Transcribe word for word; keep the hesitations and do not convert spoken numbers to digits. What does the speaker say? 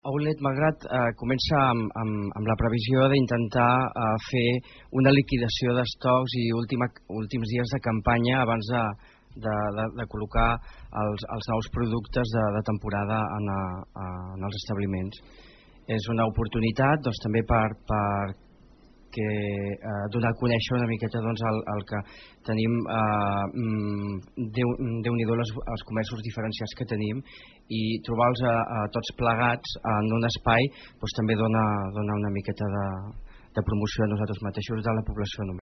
Outlet Malgrat eh, comença amb, amb, amb la previsió d'intentar eh, fer una liquidació d'estocs i última, últims dies de campanya abans de, de, de, de col·locar els, els nous productes de, de temporada en, a, a, en els establiments. És una oportunitat doncs, també per, per que, eh, donar a conèixer una miqueta doncs, el, el que tenim, eh, Déu-n'hi-do els, els comerços diferenciats que tenim, i trobar-los a, a tots plegats en un espai doncs, també dona, dona una miqueta de, de promoció a nosaltres mateixos, de la població.